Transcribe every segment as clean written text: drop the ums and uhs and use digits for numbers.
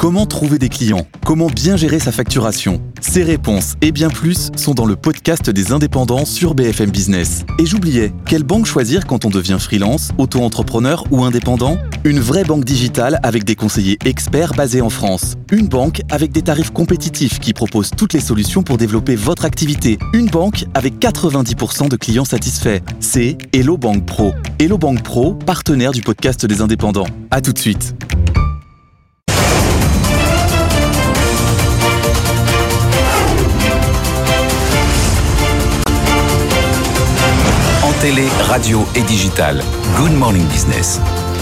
Comment trouver des clients ? Comment bien gérer sa facturation ? Ces réponses et bien plus sont dans le podcast des indépendants sur BFM Business. Et j'oubliais, quelle banque choisir quand on devient freelance, auto-entrepreneur ou indépendant ? Une vraie banque digitale avec des conseillers experts basés en France. Une banque avec des tarifs compétitifs qui propose toutes les solutions pour développer votre activité. Une banque avec 90% de clients satisfaits. C'est Hello Bank Pro. Hello Bank Pro, partenaire du podcast des indépendants. À tout de suite. Télé, radio et digital. Good Morning Business.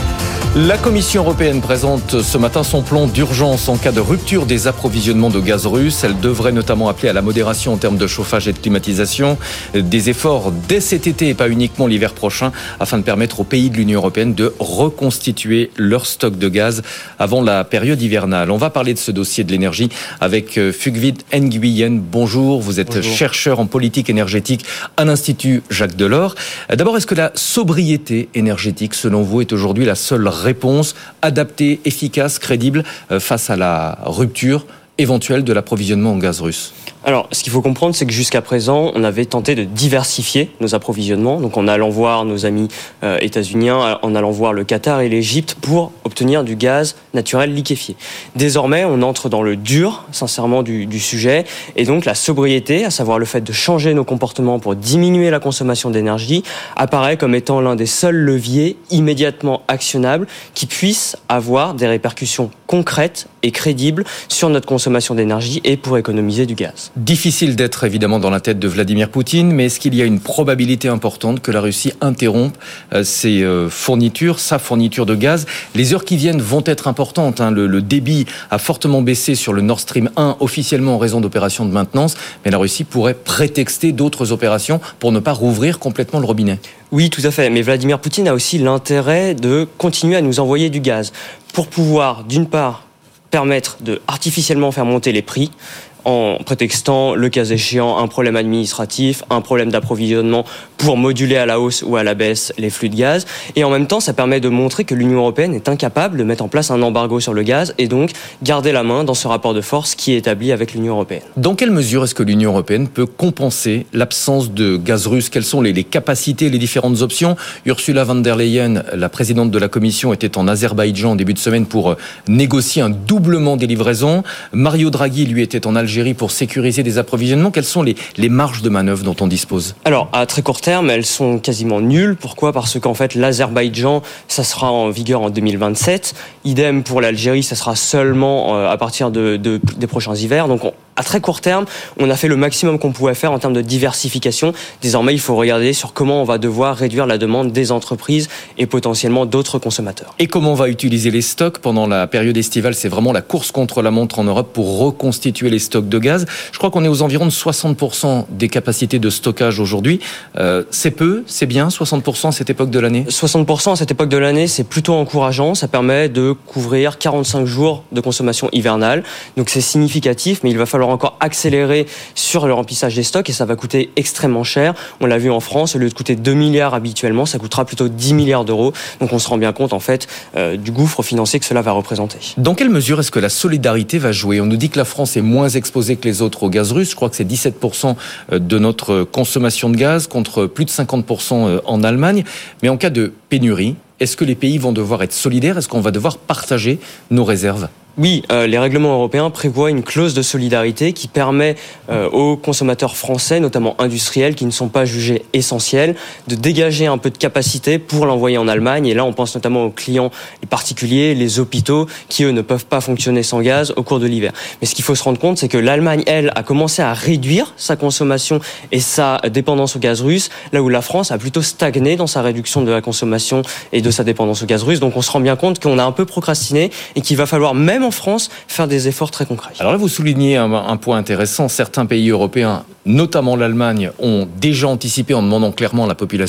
La Commission européenne présente ce matin son plan d'urgence en cas de rupture des approvisionnements de gaz russe. Elle devrait notamment appeler à la modération en termes de chauffage et de climatisation. Des efforts dès cet été et pas uniquement l'hiver prochain afin de permettre aux pays de l'Union européenne de reconstituer leur stock de gaz avant la période hivernale. On va parler de ce dossier de l'énergie avec Fugvit Nguyen. Bonjour, vous êtes chercheur en politique énergétique à l'Institut Jacques Delors. D'abord, est-ce que la sobriété énergétique, selon vous, est aujourd'hui la seule réponse adaptée, efficace, crédible face à la rupture éventuelle de l'approvisionnement en gaz russe ? Alors, ce qu'il faut comprendre, c'est que jusqu'à présent, on avait tenté de diversifier nos approvisionnements. Donc, en allant voir nos amis états-uniens, en allant voir le Qatar et l'Égypte pour obtenir du gaz naturel liquéfié. Désormais, on entre dans le dur, sincèrement, du sujet. Et donc, la sobriété, à savoir le fait de changer nos comportements pour diminuer la consommation d'énergie, apparaît comme étant l'un des seuls leviers immédiatement actionnables qui puissent avoir des répercussions concrètes et crédibles sur notre consommation d'énergie et pour économiser du gaz. Difficile d'être évidemment dans la tête de Vladimir Poutine, mais est-ce qu'il y a une probabilité importante que la Russie interrompe ses fournitures, sa fourniture de gaz ? Les heures qui viennent vont être importantes. Le débit a fortement baissé sur le Nord Stream 1, officiellement en raison d'opérations de maintenance, mais la Russie pourrait prétexter d'autres opérations pour ne pas rouvrir complètement le robinet. Oui, tout à fait. Mais Vladimir Poutine a aussi l'intérêt de continuer à nous envoyer du gaz pour pouvoir, d'une part, permettre de artificiellement faire monter les prix, en prétextant, le cas échéant, un problème administratif, un problème d'approvisionnement pour moduler à la hausse ou à la baisse les flux de gaz. Et en même temps, ça permet de montrer que l'Union européenne est incapable de mettre en place un embargo sur le gaz et donc garder la main dans ce rapport de force qui est établi avec l'Union européenne. Dans quelle mesure est-ce que l'Union européenne peut compenser l'absence de gaz russe ? Quelles sont les capacités, les différentes options ? Ursula von der Leyen, la présidente de la Commission, était en Azerbaïdjan en début de semaine pour négocier un doublement des livraisons. Mario Draghi, lui, était en Algérie pour sécuriser des approvisionnements. Quelles sont les marges de manœuvre dont on dispose ? Alors, à très court terme, elles sont quasiment nulles. Pourquoi ? Parce qu'en fait, l'Azerbaïdjan, ça sera en vigueur en 2027. Idem pour l'Algérie, ça sera seulement à partir des prochains hivers. Donc, à très court terme, on a fait le maximum qu'on pouvait faire en termes de diversification. Désormais, il faut regarder sur comment on va devoir réduire la demande des entreprises et potentiellement d'autres consommateurs. Et comment on va utiliser les stocks pendant la période estivale ? C'est vraiment la course contre la montre en Europe pour reconstituer les stocks de gaz. Je crois qu'on est aux environs de 60% des capacités de stockage aujourd'hui. C'est peu, c'est bien, 60% à cette époque de l'année ? 60% à cette époque de l'année, c'est plutôt encourageant. Ça permet de couvrir 45 jours de consommation hivernale. Donc c'est significatif, mais il va falloir encore accélérer sur le remplissage des stocks et ça va coûter extrêmement cher. On l'a vu en France, au lieu de coûter 2 milliards habituellement, ça coûtera plutôt 10 milliards d'euros. Donc on se rend bien compte en fait du gouffre financier que cela va représenter. Dans quelle mesure est-ce que la solidarité va jouer ? On nous dit que la France est moins exposée que les autres au gaz russe. Je crois que c'est 17% de notre consommation de gaz contre plus de 50% en Allemagne. Mais en cas de pénurie, est-ce que les pays vont devoir être solidaires ? Est-ce qu'on va devoir partager nos réserves ? Oui, les règlements européens prévoient une clause de solidarité qui permet aux consommateurs français, notamment industriels, qui ne sont pas jugés essentiels, de dégager un peu de capacité pour l'envoyer en Allemagne. Et là, on pense notamment aux clients, les particuliers, les hôpitaux, qui eux ne peuvent pas fonctionner sans gaz au cours de l'hiver. Mais ce qu'il faut se rendre compte, c'est que l'Allemagne, elle, a commencé à réduire sa consommation et sa dépendance au gaz russe, là où la France a plutôt stagné dans sa réduction de la consommation et de sa dépendance au gaz russe. Donc on se rend bien compte qu'on a un peu procrastiné et qu'il va falloir même en France faire des efforts très concrets. Alors là, vous soulignez un point intéressant. Certains pays européens, notamment l'Allemagne, ont déjà anticipé en demandant clairement à la population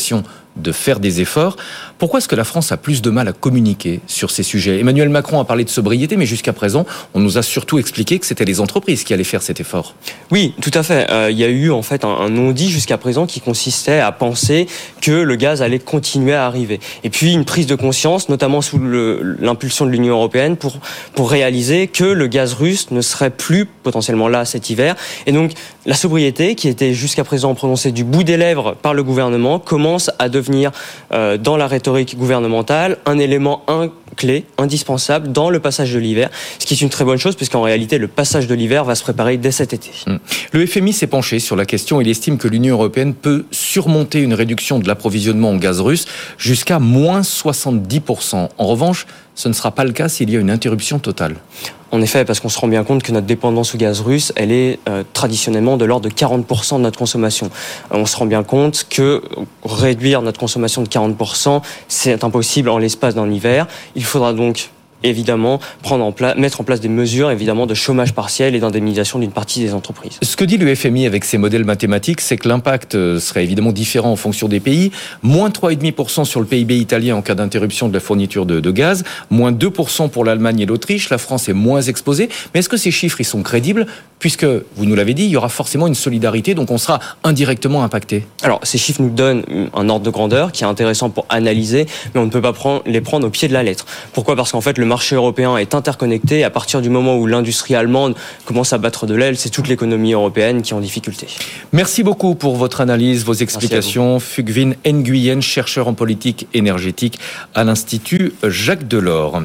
de faire des efforts. Pourquoi est-ce que la France a plus de mal à communiquer sur ces sujets ? Emmanuel Macron a parlé de sobriété, mais jusqu'à présent, on nous a surtout expliqué que c'était les entreprises qui allaient faire cet effort. Oui, tout à fait. Il y a eu en fait un non-dit jusqu'à présent qui consistait à penser que le gaz allait continuer à arriver. Et puis une prise de conscience, notamment sous l'impulsion de l'Union européenne, pour réaliser que le gaz russe ne serait plus potentiellement là cet hiver. Et donc la sobriété, qui était jusqu'à présent prononcée du bout des lèvres par le gouvernement, commence à devenir dans la rhétorique gouvernementale un élément clé, indispensable dans le passage de l'hiver, ce qui est une très bonne chose puisqu'en réalité le passage de l'hiver va se préparer dès cet été. Le FMI s'est penché sur la question. Il estime que l'Union européenne peut surmonter une réduction de l'approvisionnement en gaz russe jusqu'à moins 70%. En revanche, ce ne sera pas le cas s'il y a une interruption totale. En effet, parce qu'on se rend bien compte que notre dépendance au gaz russe, elle est traditionnellement de l'ordre de 40% de notre consommation. On se rend bien compte que réduire notre consommation de 40%, c'est impossible en l'espace d'un hiver. Il faudra donc évidemment mettre en place des mesures évidemment de chômage partiel et d'indemnisation d'une partie des entreprises. Ce que dit le FMI avec ses modèles mathématiques, c'est que l'impact serait évidemment différent en fonction des pays. Moins 3,5% sur le PIB italien en cas d'interruption de la fourniture de gaz, moins 2% pour l'Allemagne et l'Autriche. La France est moins exposée. Mais est-ce que ces chiffres ils sont crédibles ? Puisque, vous nous l'avez dit, il y aura forcément une solidarité, donc on sera indirectement impacté. Alors, ces chiffres nous donnent un ordre de grandeur qui est intéressant pour analyser, mais on ne peut pas les prendre au pied de la lettre. Pourquoi ? Parce qu'en fait, le marché européen est interconnecté. Et à partir du moment où l'industrie allemande commence à battre de l'aile, c'est toute l'économie européenne qui est en difficulté. Merci beaucoup pour votre analyse, vos explications. Fugvin Nguyen, chercheur en politique énergétique à l'Institut Jacques Delors.